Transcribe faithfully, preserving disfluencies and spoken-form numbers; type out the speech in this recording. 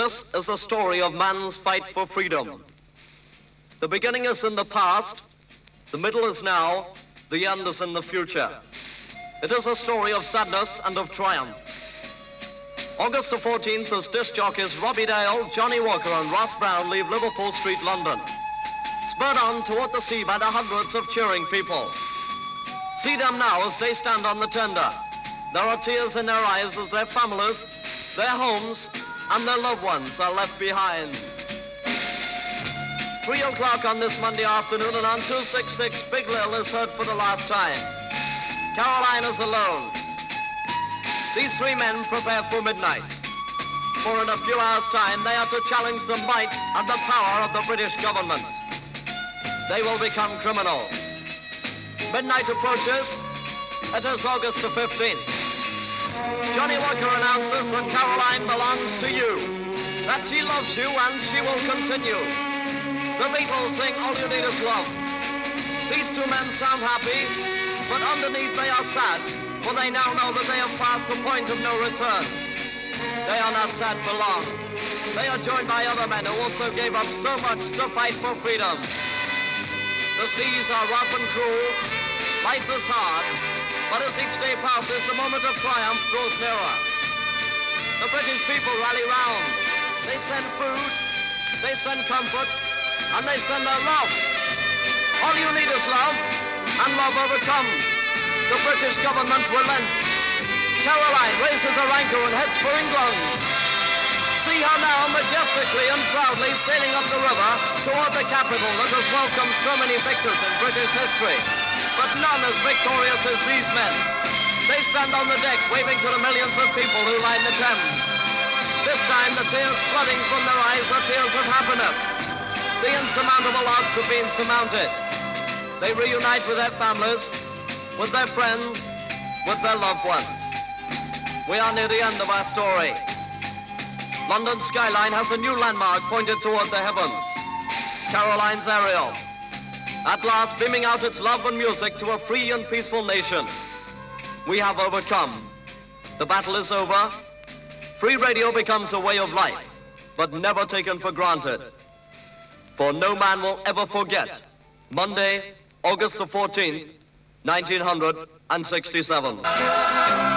This is a story of man's fight for freedom. The beginning is in the past, the middle is now, the end is in the future. It is a story of sadness and of triumph. August the fourteenth, as disc jockeys Robbie Dale, Johnny Walker and Ross Brown leave Liverpool Street, London, spurred on toward the sea by the hundreds of cheering people. See them now as they stand on the tender. There are tears in their eyes as their families, their homes, and their loved ones are left behind. Three o'clock on this Monday afternoon, and on two sixty-six, Big Lil is heard for the last time. Caroline is alone. These three men prepare for midnight. For in a few hours' time, they are to challenge the might and the power of the British government. They will become criminals. Midnight approaches. It is August the fifteenth. Johnny Walker announces that Caroline belongs to you, that she loves you and she will continue. The Beatles sing All You Need Is Love. These two men sound happy, but underneath they are sad, for they now know that they have passed the point of no return. They are not sad for long. They are joined by other men who also gave up so much to fight for freedom. The seas are rough and cruel, life is hard, but as each day passes, the moment of triumph draws nearer. The British people rally round. They send food, they send comfort, and they send their love. All you need is love, and love overcomes. The British government relents. Caroline raises her anchor and heads for England. See her now majestically and proudly sailing up the river toward the capital that has welcomed so many victors in British history. But none as victorious as these men. They stand on the deck waving to the millions of people who line the Thames. This time the tears flooding from their eyes are tears of happiness. The insurmountable odds have been surmounted. They reunite with their families, with their friends, with their loved ones. We are near the end of our story. London's skyline has a new landmark pointed toward the heavens. Caroline's Ariel. At last beaming out its love and music to a free and peaceful nation. We have overcome. The battle is over. Free radio becomes a way of life, but never taken for granted. For no man will ever forget Monday, August the fourteenth, nineteen sixty-seven.